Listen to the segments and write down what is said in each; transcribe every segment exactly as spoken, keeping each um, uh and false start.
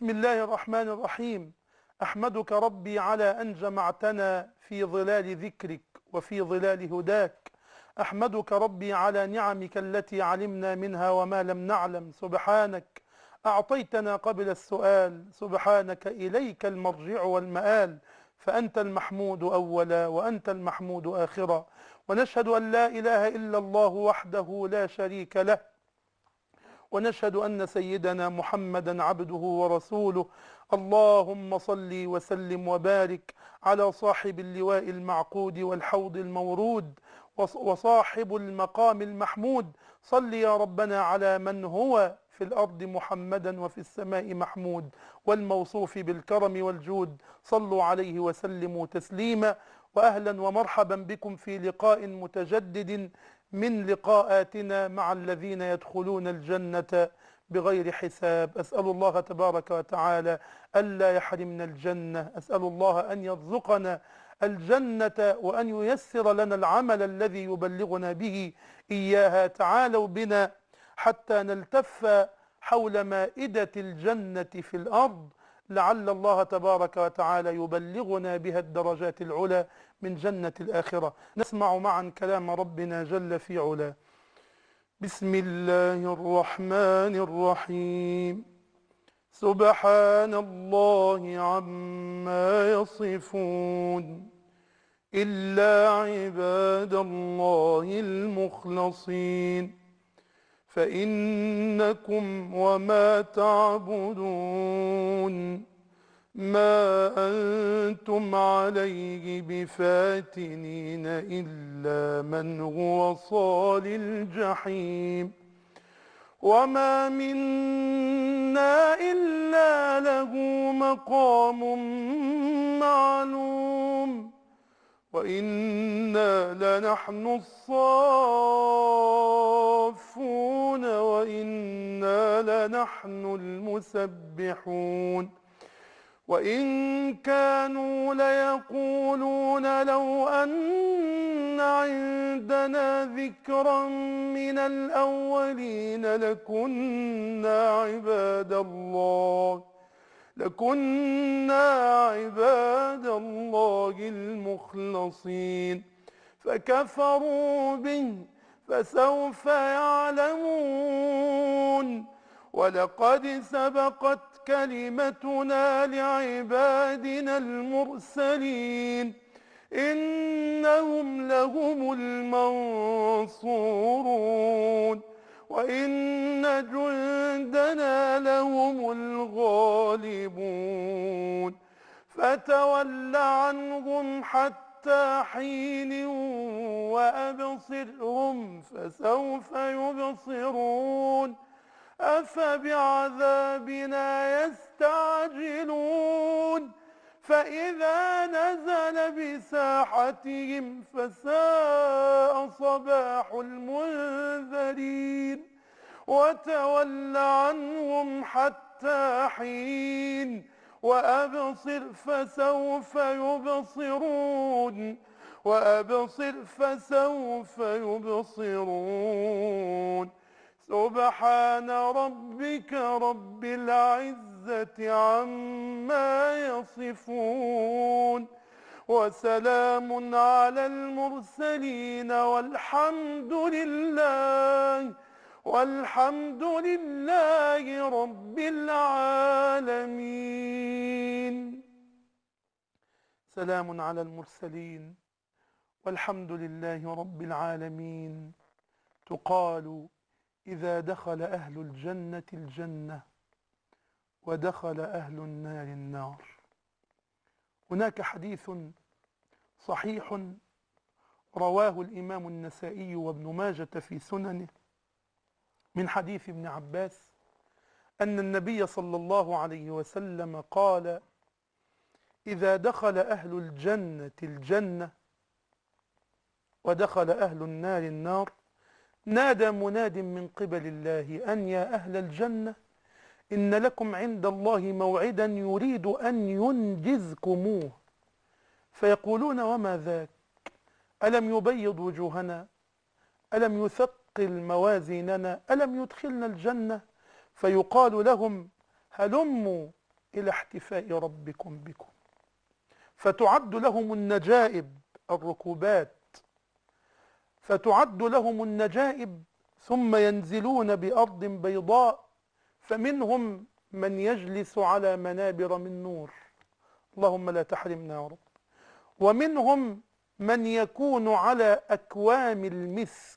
بسم الله الرحمن الرحيم. أحمدك ربي على أن جمعتنا في ظلال ذكرك وفي ظلال هداك. أحمدك ربي على نعمك التي علمنا منها وما لم نعلم. سبحانك أعطيتنا قبل السؤال، سبحانك إليك المرجع والمآل، فأنت المحمود أولا وأنت المحمود آخرا. ونشهد أن لا إله إلا الله وحده لا شريك له، ونشهد أن سيدنا محمدا عبده ورسوله. اللهم صل وسلم وبارك على صاحب اللواء المعقود والحوض المورود وصاحب المقام المحمود. صل يا ربنا على من هو في الأرض محمدا وفي السماء محمود، والموصوف بالكرم والجود. صلوا عليه وسلموا تسليما. وأهلا ومرحبا بكم في لقاء متجدد من لقاءاتنا مع الذين يدخلون الجنة بغير حساب. أسأل الله تبارك وتعالى ألا يحرمنا الجنة، أسأل الله أن يرزقنا الجنة وأن ييسر لنا العمل الذي يبلغنا به إياها. تعالوا بنا حتى نلتف حول مائدة الجنة في الأرض، لعل الله تبارك وتعالى يبلغنا بها الدرجات العلى من جنة الآخرة. نسمع معا كلام ربنا جل في علاه. بسم الله الرحمن الرحيم. سبحان الله عما يصفون، إلا عباد الله المخلصين فإنكم وما تعبدون ما أنتم عليه بفاتنين إلا من هو صال الجحيم. وما منا إلا له مقام معلوم وإنا لنحن الصافون وإنا لنحن المسبحون. وإن كانوا ليقولون لو أن عندنا ذكرا من الأولين لكنا عباد الله لكنا عباد الله المخلصين فكفروا به فسوف يعلمون. ولقد سبقت كلمتنا لعبادنا المرسلين إنهم لهم المنصورون وإن جندنا لهم الغالبون. فتول عنهم حتى حين وأبصرهم فسوف يبصرون. أفبعذابنا يستعجلون فإذا نزل بساحتهم فساء صباح المنذرين. وتول عنهم حتى حين وأبصر فسوف يبصرون وأبصر فسوف يبصرون. سبحان ربك رب العزة عما يصفون وسلام على المرسلين والحمد لله والحمد لله رب العالمين. سلام على المرسلين والحمد لله رب العالمين. تقال إذا دخل أهل الجنة الجنة ودخل أهل النار النار. هناك حديث صحيح رواه الإمام النسائي وابن ماجة في سننه من حديث ابن عباس أن النبي صلى الله عليه وسلم قال: إذا دخل أهل الجنة الجنة ودخل أهل النار النار نادى مناد من قبل الله أن يا أهل الجنة إن لكم عند الله موعدا يريد أن ينجزكموه. فيقولون: وما ذاك؟ ألم يبيض وجوهنا؟ ألم يثقل موازيننا؟ ألم يدخلنا الجنة؟ فيقال لهم: هلموا إلى احتفاء ربكم بكم، فتعد لهم النجائب الركوبات، فتعد لهم النجائب ثم ينزلون بأرض بيضاء، فمنهم من يجلس على منابر من نور، اللهم لا تحرمنا يا رب، ومنهم من يكون على أكوام المسك،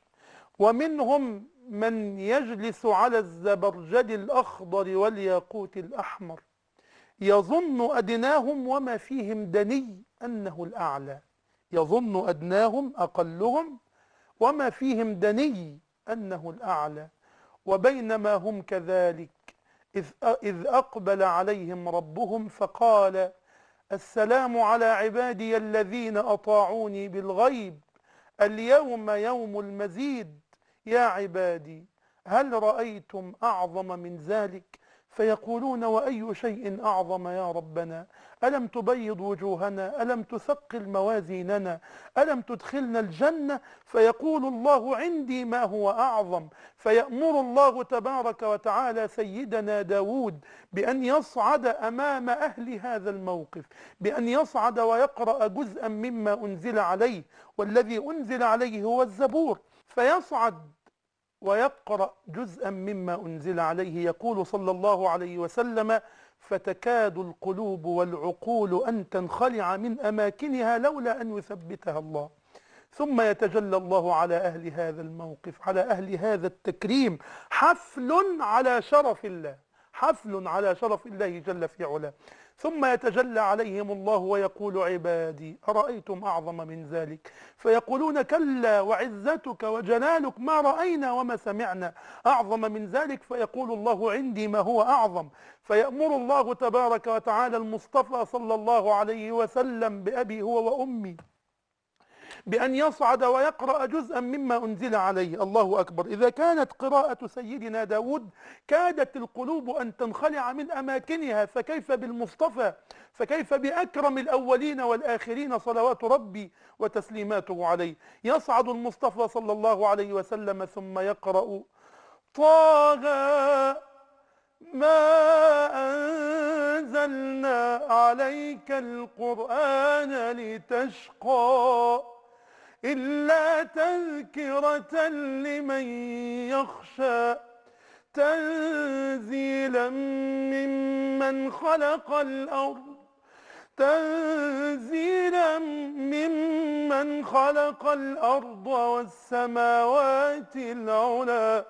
ومنهم من يجلس على الزبرجد الأخضر والياقوت الأحمر، يظن أدناهم وما فيهم دني أنه الأعلى، يظن أدناهم أقلهم وما فيهم دني أنه الأعلى. وبينما هم كذلك إذ أقبل عليهم ربهم فقال السلام على عبادي الذين أطاعوني بالغيب اليوم يوم المزيد يا عبادي هل رأيتم أعظم من ذلك؟ فيقولون وأي شيء أعظم يا ربنا؟ ألم تبيض وجوهنا؟ ألم تثقل موازيننا؟ ألم تدخلنا الجنة؟ فيقول الله عندي ما هو أعظم، فيأمر الله تبارك وتعالى سيدنا داود بأن يصعد أمام أهل هذا الموقف، بأن يصعد ويقرأ جزءا مما أنزل عليه، والذي أنزل عليه هو الزبور، فيصعد ويقرأ جزءا مما أنزل عليه. يقول صلى الله عليه وسلم فتكاد القلوب والعقول أن تنخلع من أماكنها لولا أن يثبتها الله. ثم يتجلى الله على أهل هذا الموقف، على أهل هذا التكريم، حفل على شرف الله، حفل على شرف الله جل في علاه. ثم يتجلى عليهم الله ويقول عبادي أرأيتم أعظم من ذلك؟ فيقولون كلا وعزتك وجلالك ما رأينا وما سمعنا أعظم من ذلك. فيقول الله عندي ما هو أعظم، فيأمر الله تبارك وتعالى المصطفى صلى الله عليه وسلم بأبي هو وأمي بأن يصعد ويقرأ جزءا مما أنزل عليه. الله أكبر. إذا كانت قراءة سيدنا داود كادت القلوب أن تنخلع من أماكنها، فكيف بالمصطفى؟ فكيف بأكرم الأولين والآخرين صلوات ربي وتسليماته عليه؟ يصعد المصطفى صلى الله عليه وسلم ثم يقرأ طه ما أنزلنا عليك القرآن لتشقى إلا تذكرة لمن يخشى تنزيلا ممن خلق الأرض تنزيلا ممن خلق الأرض والسماوات العلى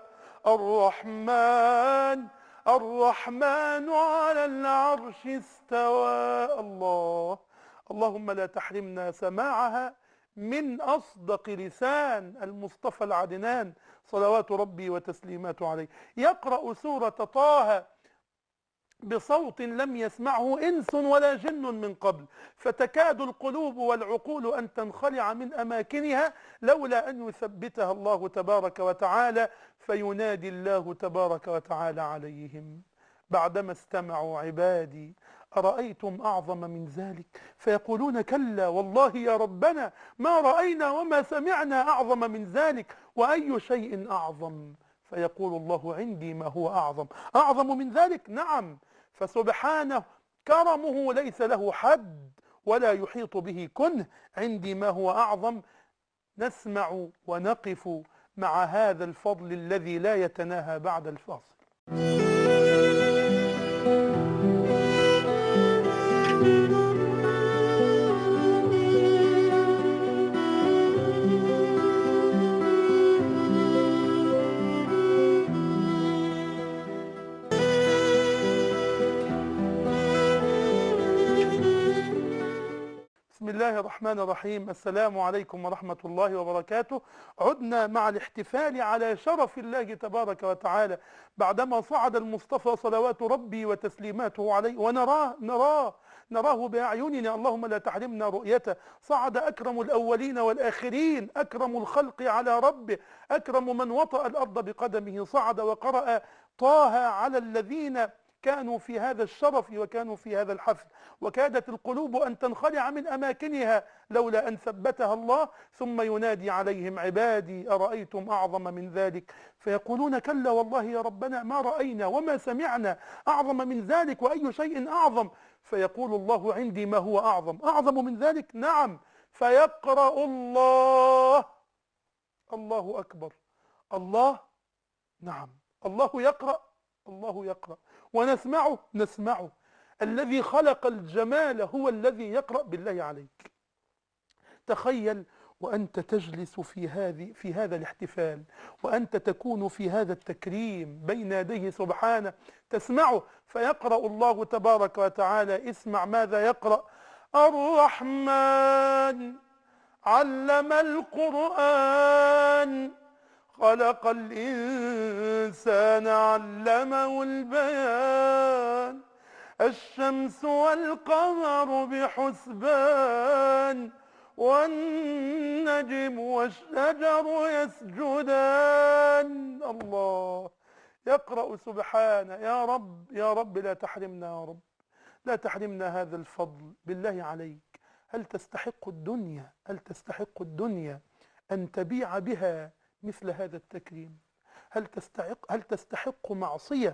الرحمن الرحمن على العرش استوى. الله اللهم لا تحرمنا سماعها من أصدق لسان المصطفى العدنان صلوات ربي وتسليماته عليه. يقرأ سورة طه بصوت لم يسمعه إنس ولا جن من قبل، فتكاد القلوب والعقول أن تنخلع من أماكنها لولا أن يثبتها الله تبارك وتعالى. فينادي الله تبارك وتعالى عليهم بعدما استمعوا عبادي أرأيتم أعظم من ذلك؟ فيقولون كلا والله يا ربنا ما رأينا وما سمعنا أعظم من ذلك، وأي شيء أعظم؟ فيقول الله عندي ما هو أعظم. أعظم من ذلك؟ نعم، فسبحانه كرمه ليس له حد ولا يحيط به كنه. عندي ما هو أعظم. نسمع ونقف مع هذا الفضل الذي لا يتناهى بعد الفاصل. بسم الله الرحمن الرحيم. السلام عليكم ورحمة الله وبركاته. عدنا مع الاحتفال على شرف الله تبارك وتعالى بعدما صعد المصطفى صلوات ربي وتسليماته عليه، ونراه نراه نراه بأعيننا، اللهم لا تحرمنا رؤيته. صعد أكرم الأولين والآخرين، أكرم الخلق على ربه، أكرم من وطأ الأرض بقدمه. صعد وقرأ طه على الذين كانوا في هذا الشرف وكانوا في هذا الحفل، وكادت القلوب أن تنخلع من أماكنها لولا أن ثبتها الله. ثم ينادي عليهم: عبادي أرأيتم أعظم من ذلك؟ فيقولون: كلا والله يا ربنا ما رأينا وما سمعنا أعظم من ذلك، وأي شيء أعظم؟ فيقول الله: عندي ما هو أعظم. أعظم من ذلك؟ نعم. فيقرأ الله: الله أكبر. الله، نعم، الله يقرأ، الله يقرأ، ونسمعه، نسمعه. الذي خلق الجمال هو الذي يقرأ. بالله عليك تخيل وأنت تجلس في هذه في هذا الاحتفال، وأنت تكون في هذا التكريم بين يديه سبحانه، تسمعه. فيقرأ الله تبارك وتعالى. اسمع ماذا يقرأ: الرحمن علم القرآن خلق الإنسان علمه البيان الشمس والقمر بحسبان والنجم والشجر يسجدان. الله يقرأ سبحانه. يا رب، يا رب لا تحرمنا، يا رب لا تحرمنا هذا الفضل. بالله عليك هل تستحق الدنيا، هل تستحق الدنيا أن تبيع بها مثل هذا التكريم؟ هل تستحق هل تستحق معصية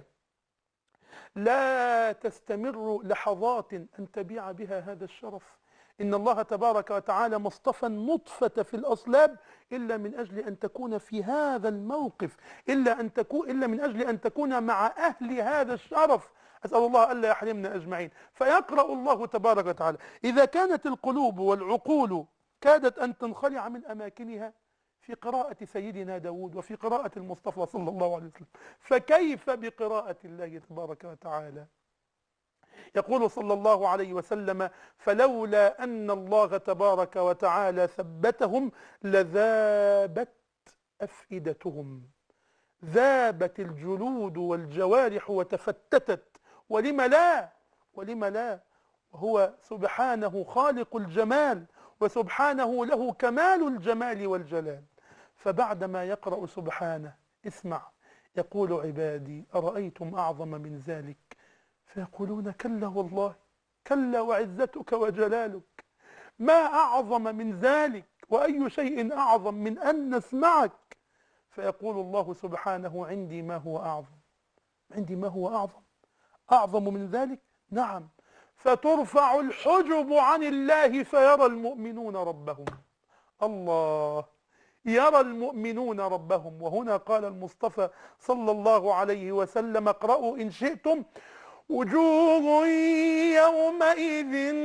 لا تستمر لحظات أن تبيع بها هذا الشرف؟ إن الله تبارك وتعالى ما اصطفى النطفة في الأصلاب إلا من أجل أن تكون في هذا الموقف، إلا أن تكون إلا من أجل أن تكون مع أهل هذا الشرف. أسأل الله ألا يحرمنا أجمعين. فيقرأ الله تبارك وتعالى. إذا كانت القلوب والعقول كادت أن تنخلع من أماكنها في قراءة سيدنا داود وفي قراءة المصطفى صلى الله عليه وسلم، فكيف بقراءة الله تبارك وتعالى؟ يقول صلى الله عليه وسلم: فلولا أن الله تبارك وتعالى ثبتهم لذابت أفئدتهم. ذابت الجلود والجوارح وتفتتت. ولم لا؟ ولم لا؟ وهو سبحانه خالق الجمال، وسبحانه له كمال الجمال والجلال. فبعدما يقرأ سبحانه، اسمع، يقول: عبادي أرأيتم أعظم من ذلك؟ فيقولون: كلا والله، كلا وعزتك وجلالك، ما أعظم من ذلك، وأي شيء أعظم من أن نسمعك؟ فيقول الله سبحانه: عندي ما هو أعظم. عندي ما هو أعظم. أعظم من ذلك؟ نعم. فترفع الحجب عن الله فيرى المؤمنون ربهم. الله، يرى المؤمنون ربهم. وهنا قال المصطفى صلى الله عليه وسلم: اقرأوا إن شئتم: وجوه يومئذ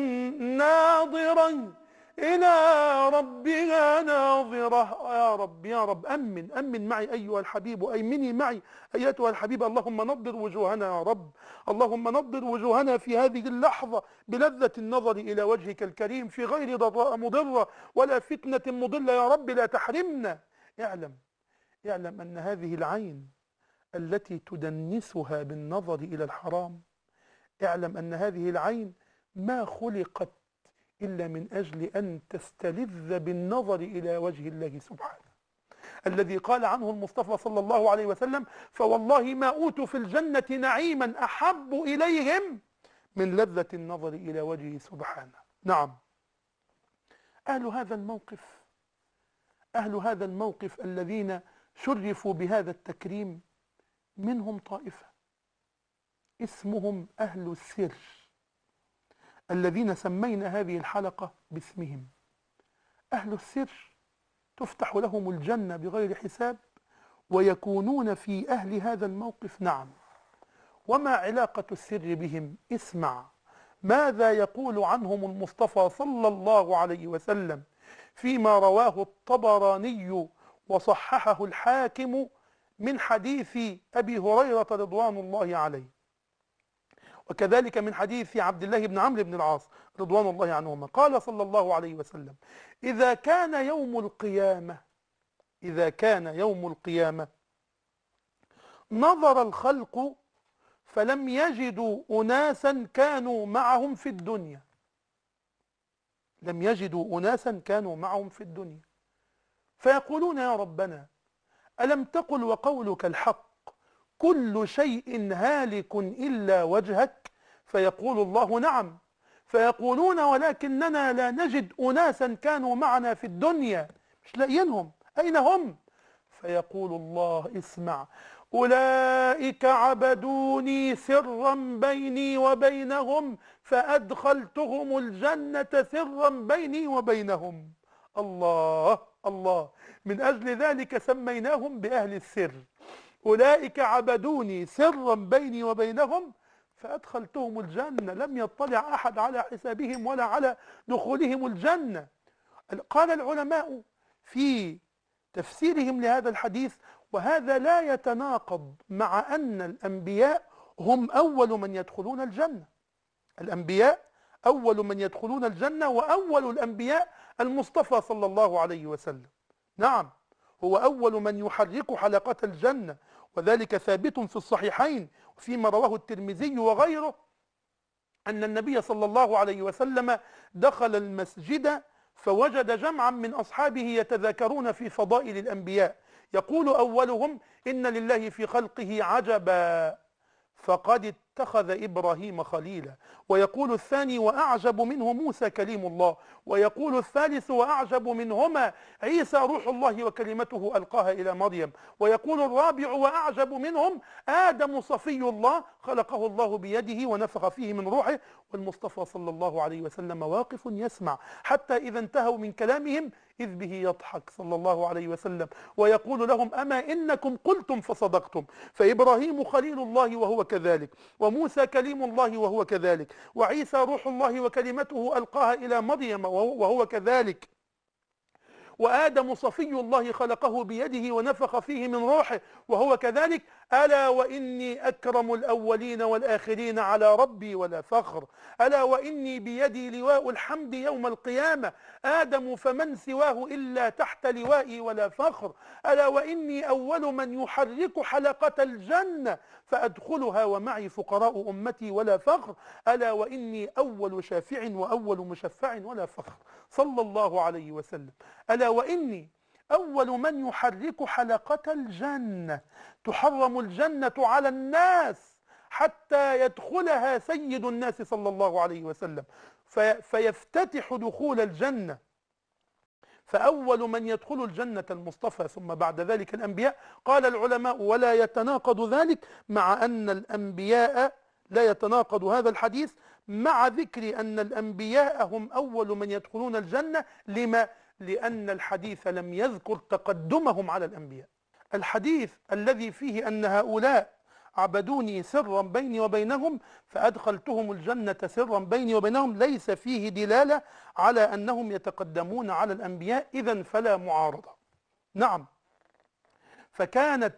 ناظرة إلى ربها ناظرة. يا رب، يا رب، أمن أمن معي أيها الحبيب، أيمني معي أيتها الحبيبة. اللهم نضر وجوهنا يا رب، اللهم نضر وجوهنا في هذه اللحظة بلذة النظر إلى وجهك الكريم في غير ضراء مضرة ولا فتنة مضلة. يا رب لا تحرمنا. اعلم اعلم أن هذه العين التي تدنسها بالنظر إلى الحرام، اعلم أن هذه العين ما خلقت إلا من أجل أن تستلذ بالنظر إلى وجه الله سبحانه، الذي قال عنه المصطفى صلى الله عليه وسلم: فوالله ما أوتوا في الجنة نعيما أحب إليهم من لذة النظر إلى وجهه سبحانه. نعم، أهل هذا الموقف أهل هذا الموقف الذين شرفوا بهذا التكريم منهم طائفة اسمهم أهل السر، الذين سمينا هذه الحلقة باسمهم. أهل السر تفتح لهم الجنة بغير حساب، ويكونون في أهل هذا الموقف. نعم. وما علاقة السر بهم؟ اسمع ماذا يقول عنهم المصطفى صلى الله عليه وسلم فيما رواه الطبراني وصححه الحاكم من حديث أبي هريرة رضوان الله عليه، وكذلك من حديث عبد الله بن عمرو بن العاص رضوان الله عنهما. قال صلى الله عليه وسلم: إذا كان يوم القيامة إذا كان يوم القيامة نظر الخلق فلم يجدوا أناسا كانوا معهم في الدنيا لم يجدوا أناسا كانوا معهم في الدنيا فيقولون: يا ربنا، ألم تقل وقولك الحق كل شيء هالك إلا وجهك؟ فيقول الله نعم. فيقولون ولكننا لا نجد أناسا كانوا معنا في الدنيا، مش لاقيينهم، أين هم؟ فيقول الله اسمع، أولئك عبدوني سرا بيني وبينهم فأدخلتهم الجنة سرا بيني وبينهم. الله الله، من أجل ذلك سميناهم بأهل السر. أولئك عبدوني سرا بيني وبينهم فأدخلتهم الجنة، لم يطلع أحد على حسابهم ولا على دخولهم الجنة. قال العلماء في تفسيرهم لهذا الحديث: وهذا لا يتناقض مع أن الأنبياء هم أول من يدخلون الجنة. الأنبياء أول من يدخلون الجنة، وأول الأنبياء المصطفى صلى الله عليه وسلم. نعم، هو أول من يحرك حلقة الجنة، وذلك ثابت في الصحيحين وفيما رواه الترمذي وغيره أن النبي صلى الله عليه وسلم دخل المسجد فوجد جمعا من أصحابه يتذاكرون في فضائل الأنبياء، يقول أولهم: إن لله في خلقه عجبا فقد اتخذ إبراهيم خليلا، ويقول الثاني: وأعجب منه موسى كليم الله، ويقول الثالث: وأعجب منهما عيسى روح الله وكلمته ألقاها إلى مريم، ويقول الرابع: وأعجب منهم آدم صفي الله خلقه الله بيده ونفخ فيه من روحه. والمصطفى صلى الله عليه وسلم واقف يسمع، حتى إذا انتهوا من كلامهم إذ به يضحك صلى الله عليه وسلم ويقول لهم: أما إنكم قلتم فصدقتم، فإبراهيم خليل الله وهو كذلك، وموسى كليم الله وهو كذلك، وعيسى روح الله وكلمته ألقاها إلى مريم وهو كذلك، وآدم صفي الله خلقه بيده ونفخ فيه من روحه وهو كذلك. ألا وإني أكرم الأولين والآخرين على ربي ولا فخر، ألا وإني بيدي لواء الحمد يوم القيامة، آدم فمن سواه إلا تحت لوائي ولا فخر، ألا وإني أول من يحرك حلقة الجنة فأدخلها ومعي فقراء أمتي ولا فخر، ألا وإني أول شافع وأول مشفع ولا فخر صلى الله عليه وسلم، ألا وإني أول من يحرك حلقة الجنة، تحرم الجنة على الناس حتى يدخلها سيد الناس صلى الله عليه وسلم في فيفتتح دخول الجنة، فأول من يدخل الجنة المصطفى ثم بعد ذلك الأنبياء. قال العلماء: ولا يتناقض ذلك مع أن الأنبياء، لا يتناقض هذا الحديث مع ذكر أن الأنبياء هم أول من يدخلون الجنة. لما؟ لأن الحديث لم يذكر تقدمهم على الأنبياء. الحديث الذي فيه أن هؤلاء عبدوني سرا بيني وبينهم فأدخلتهم الجنة سرا بيني وبينهم ليس فيه دلالة على أنهم يتقدمون على الأنبياء، إذن فلا معارضة. نعم، فكانت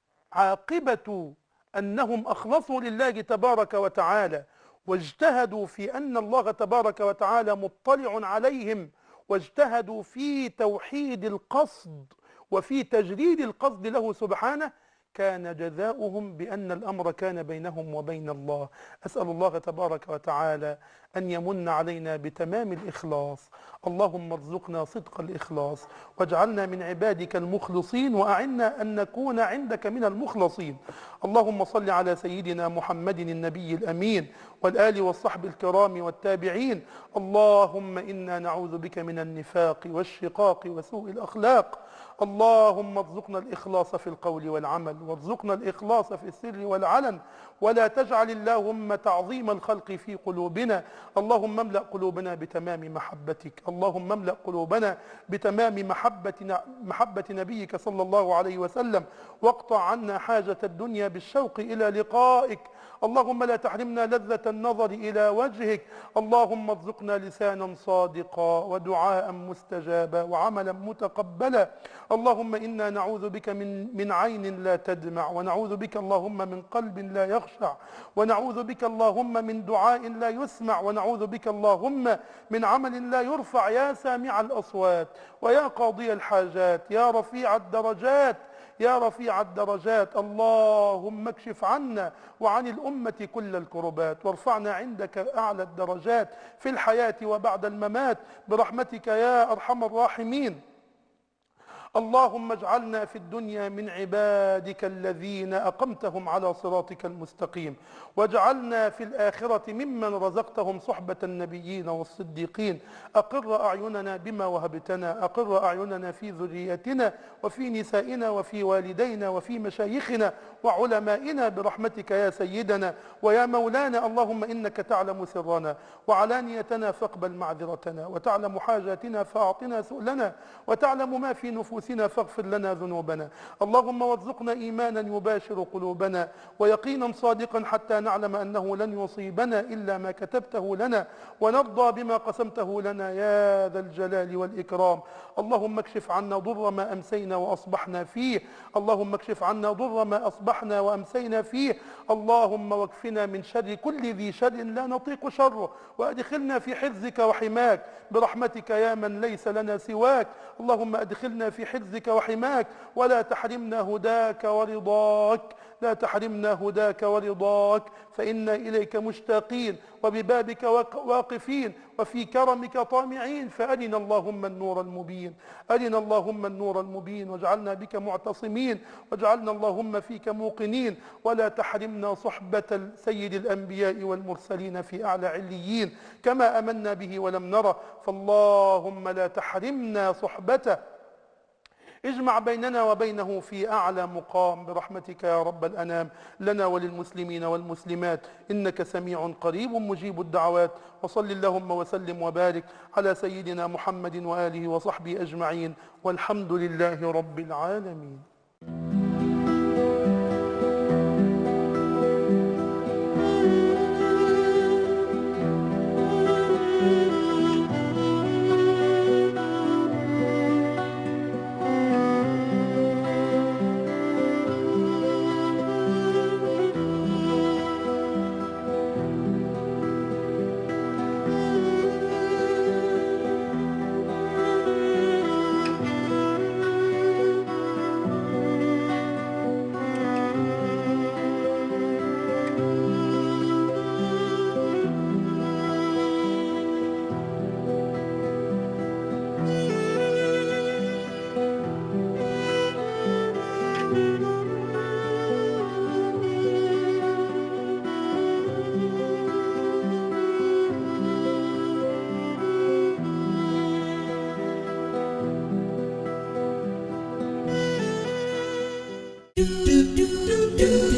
عاقبة أنهم أخلصوا لله تبارك وتعالى واجتهدوا في أن الله تبارك وتعالى مطلع عليهم، واجتهدوا في توحيد القصد وفي تجريد القصد له سبحانه، كان جزاؤهم بأن الأمر كان بينهم وبين الله. أسأل الله تبارك وتعالى أن يمن علينا بتمام الإخلاص. اللهم ارزقنا صدق الإخلاص واجعلنا من عبادك المخلصين، وأعنا أن نكون عندك من المخلصين. اللهم صل على سيدنا محمد النبي الأمين والآل والصحب الكرام والتابعين. اللهم إنا نعوذ بك من النفاق والشقاق وسوء الأخلاق. اللهم ارزقنا الإخلاص في القول والعمل، وارزقنا الإخلاص في السر والعلن، ولا تجعل اللهم تعظيم الخلق في قلوبنا. اللهم املأ قلوبنا بتمام محبتك، اللهم املأ قلوبنا بتمام محبتنا محبة نبيك صلى الله عليه وسلم، واقطع عنا حاجة الدنيا بالشوق إلى لقائك. اللهم لا تحرمنا لذة النظر إلى وجهك. اللهم ارزقنا لسانا صادقا ودعاء مستجابا وعملا متقبلا. اللهم إنا نعوذ بك من من عين لا تدمع، ونعوذ بك اللهم من قلب لا يخشع، ونعوذ بك اللهم من دعاء لا يسمع، ونعوذ بك اللهم من عمل لا يرفع. يا سامع الأصوات ويا قاضي الحاجات يا رفيع الدرجات يا رفيع الدرجات، اللهم اكشف عنا وعن الأمة كل الكربات، وارفعنا عندك أعلى الدرجات في الحياة وبعد الممات برحمتك يا أرحم الراحمين. اللهم اجعلنا في الدنيا من عبادك الذين أقمتهم على صراطك المستقيم، واجعلنا في الآخرة ممن رزقتهم صحبة النبيين والصديقين. أقر أعيننا بما وهبتنا، أقر أعيننا في ذريتنا وفي نسائنا وفي والدينا وفي مشايخنا وعلمائنا برحمتك يا سيدنا ويا مولانا. اللهم إنك تعلم سرنا وعلانيتنا فاقبل معذرتنا، وتعلم حاجاتنا فأعطنا سؤلنا، وتعلم ما في نفوسنا فاغفر لنا ذنوبنا. اللهم وارزقنا إيمانا يباشر قلوبنا، ويقينا صادقا حتى نعلم أنه لن يصيبنا إلا ما كتبته لنا، ونرضى بما قسمته لنا يا ذا الجلال والإكرام. اللهم اكشف عنا ضر ما أمسينا وأصبحنا فيه، اللهم اكشف عنا ضر ما أصبحنا وأمسينا فيه. اللهم واكفنا من شر كل ذي شر لا نطيق شره، وأدخلنا في حفظك وحماك برحمتك يا من ليس لنا سواك. اللهم أدخلنا في حفظك وحماك، ولا تحرمنا هداك ورضاك، لا تحرمنا هداك ورضاك، فإنا إليك مشتاقين وببابك واقفين وفي كرمك طامعين. فأرنا اللهم النور المبين، أرنا اللهم النور المبين، واجعلنا بك معتصمين، واجعلنا اللهم فيك موقنين، ولا تحرمنا صحبة سيد الأنبياء والمرسلين في أعلى عليين كما أمنا به ولم نره. فاللهم لا تحرمنا صحبته، اجمع بيننا وبينه في أعلى مقام برحمتك يا رب الأنام، لنا وللمسلمين والمسلمات، إنك سميع قريب مجيب الدعوات. وصل اللهم وسلم وبارك على سيدنا محمد وآله وصحبه أجمعين، والحمد لله رب العالمين. do do do do do